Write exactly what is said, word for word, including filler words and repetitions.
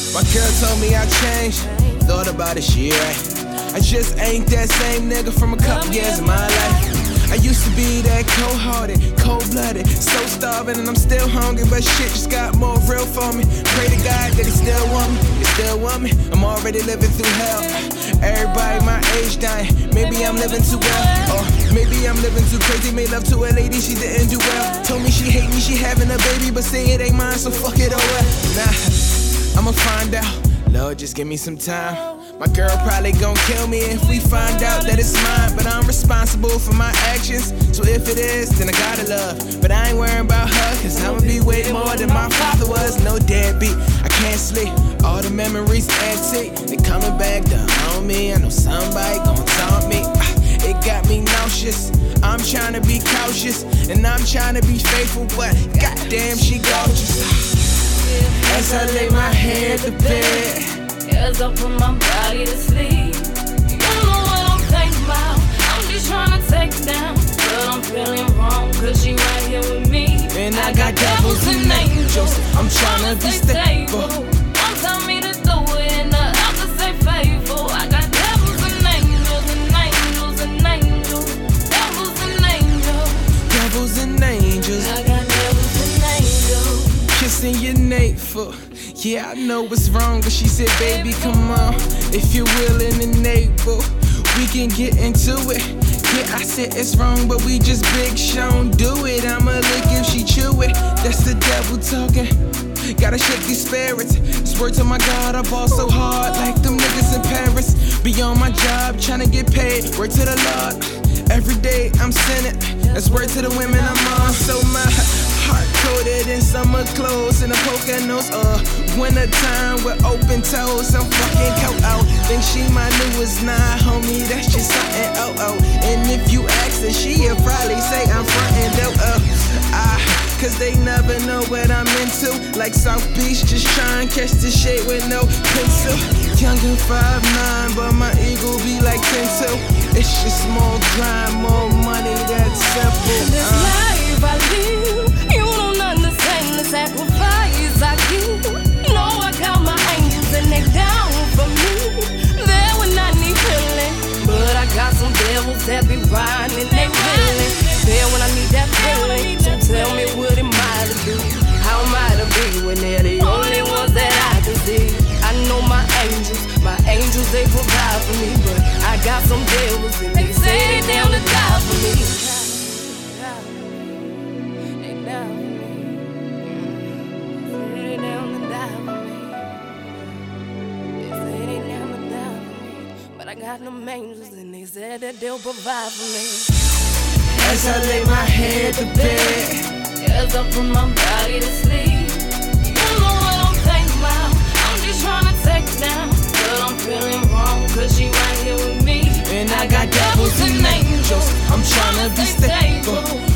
My girl told me I changed, thought about it, she right. I just ain't that same nigga from a couple years of my life. I used to be that cold-hearted, cold-blooded, so starving and I'm still hungry, but shit just got more real for me. Pray to God that he still want me, he still want me. I'm already living through hell. Everybody my age dying, maybe I'm living too well, or maybe I'm living too crazy. Made love to a lady, she didn't do well. Told me she hate me, she having a baby, but say it ain't mine, so fuck it, oh well. Nah, I'ma find out. Lord, just give me some time. My girl probably gon' kill me if we find out that it's mine, but I'm responsible for my actions. So if it is, then I gotta love. But I ain't worrying about her, cause I'ma be way more than my father was. No deadbeat, I can't sleep. All the memories antique, they coming back to haunt me. I know somebody gon' taunt me. It got me nauseous. I'm tryna be cautious, and I'm tryna be faithful, but goddamn, she gorgeous. As I lay my head to bed, as I put my body to sleep, you know what I'm thinking about. I'm just trying to take down, but I'm feeling wrong, cause she right here with me. And I got devils and angels, I'm trying to be stable. One tell me to do it and the other say faithful. I got devils and angels and angels and angels, devils and angels, devils and angels. I got devils and angels. Kissing your navel. Yeah, I know what's wrong, but she said, baby, come on. If you're willing and able, we can get into it. Yeah, I said it's wrong, but we just big Sean do it. I'ma lick if she chew it. That's the devil talking. Gotta shake these spirits. Swear to my God, I ball so hard, like them niggas in Paris. Be on my job, tryna get paid. Word to the Lord. Every day I'm sinning. That's word to the women I'm on. So my heart coated in summer clothes and a poker nose. Uh, winter time with open toes. I'm fucking coat out. Think she my newest nine, homie. That's just something. Oh oh. And if you ask her, she'll probably say I'm frontin' though. Uh, ah, cause they never know what I'm into. Like South Beach, just try and catch the shade with no pencil. Younger five nine, but my ego be like ten two. It's just more grind, more money, that's simple. This uh. life I live, you don't understand the sacrifice I give. No, I count my angels and they down for me. There when I need healing, but I got some devils that be riding and they feeling. There when I need that feeling, so tell me what am I to do? How am I to be when they're the only ones that I can see? I know my angels, my angels they provide for me, but I got some devils and they say they down to die for me. They down for me. Say they down to die for me. They say they down to die for me, but I got them angels and they said that they'll provide for me. As I lay my head to bed, as I put my body to sleep, you know what I'm thinking about. I'm just trying to take down, but I'm feeling wrong, cause she right here with me. And I got devils and angels, I'm trying to be stable.